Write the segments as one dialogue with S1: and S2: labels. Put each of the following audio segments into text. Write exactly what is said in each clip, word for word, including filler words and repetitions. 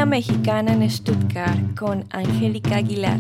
S1: Una mexicana en Stuttgart con Angélica Aguilar.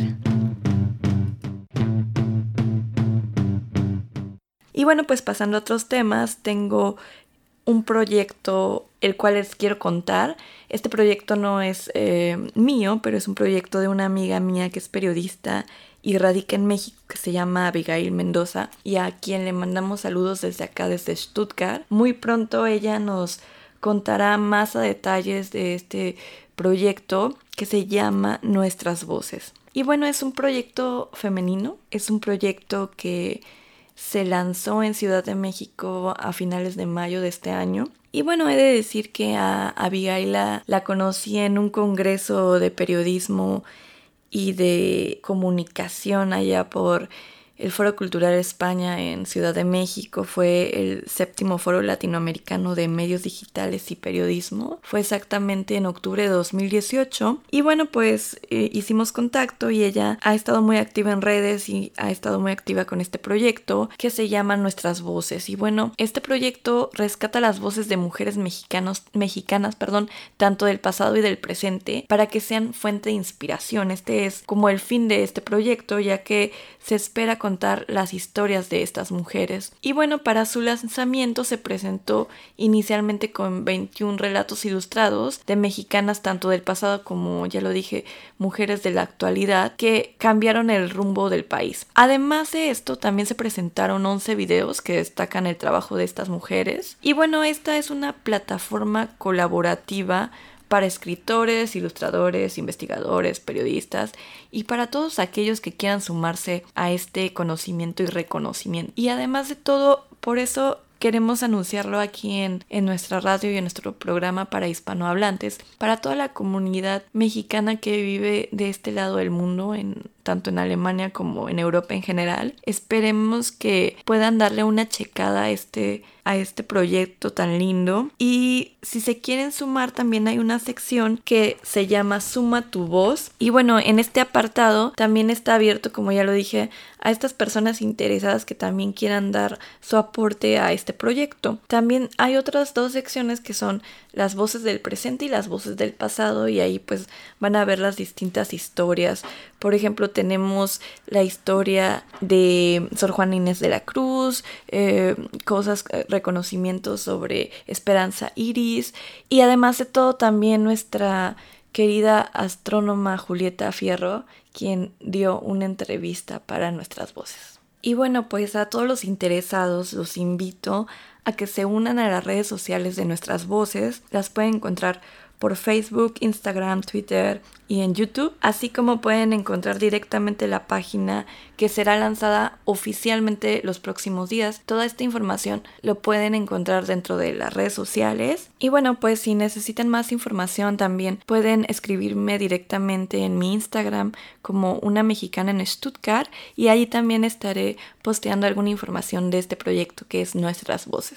S1: Y bueno, pues pasando a otros temas, tengo un proyecto el cual les quiero contar. Este proyecto no es eh, mío, pero es un proyecto de una amiga mía que es periodista y radica en México, que se llama Abigail Mendoza, y a quien le mandamos saludos desde acá, desde Stuttgart. Muy pronto ella nos contará más a detalles de este proyecto que se llama Nuestras Voces. Y bueno, es un proyecto femenino, es un proyecto que se lanzó en Ciudad de México a finales de mayo de este año. Y bueno, he de decir que a Abigail la, la conocí en un congreso de periodismo y de comunicación allá por el Foro Cultural España en Ciudad de México. Fue el séptimo Foro Latinoamericano de Medios Digitales y Periodismo. Fue exactamente en octubre de dos mil dieciocho. Y bueno, pues eh, hicimos contacto y ella ha estado muy activa en redes y ha estado muy activa con este proyecto que se llama Nuestras Voces. Y bueno, este proyecto rescata las voces de mujeres mexicanos, mexicanas, perdón, tanto del pasado y del presente, para que sean fuente de inspiración. Este es como el fin de este proyecto, ya que se espera contar las historias de estas mujeres. Y bueno, para su lanzamiento se presentó inicialmente con veintiún relatos ilustrados de mexicanas tanto del pasado como, ya lo dije, mujeres de la actualidad que cambiaron el rumbo del país. Además de esto, también se presentaron once videos que destacan el trabajo de estas mujeres. Y bueno, esta es una plataforma colaborativa para escritores, ilustradores, investigadores, periodistas y para todos aquellos que quieran sumarse a este conocimiento y reconocimiento. Y además de todo, por eso queremos anunciarlo aquí en, en nuestra radio y en nuestro programa para hispanohablantes, para toda la comunidad mexicana que vive de este lado del mundo, en, tanto en Alemania como en Europa en general. Esperemos que puedan darle una checada a este, a este proyecto tan lindo. Y si se quieren sumar, también hay una sección que se llama Suma tu voz. Y bueno, en este apartado también está abierto, como ya lo dije, a estas personas interesadas que también quieran dar su aporte a este proyecto. También hay otras dos secciones que son las voces del presente y las voces del pasado, y ahí pues van a ver las distintas historias. Por ejemplo, tenemos la historia de Sor Juana Inés de la Cruz, eh, cosas, reconocimientos sobre Esperanza Iris, y además de todo también nuestra querida astrónoma Julieta Fierro, quien dio una entrevista para Nuestras Voces. Y bueno, pues a todos los interesados los invito a que se unan a las redes sociales de Nuestras Voces. Las pueden encontrar por Facebook, Instagram, Twitter y en YouTube, así como pueden encontrar directamente la página que será lanzada oficialmente los próximos días. Toda esta información lo pueden encontrar dentro de las redes sociales. Y bueno, pues si necesitan más información también pueden escribirme directamente en mi Instagram como Una Mexicana en Stuttgart, y ahí también estaré posteando alguna información de este proyecto que es Nuestras Voces.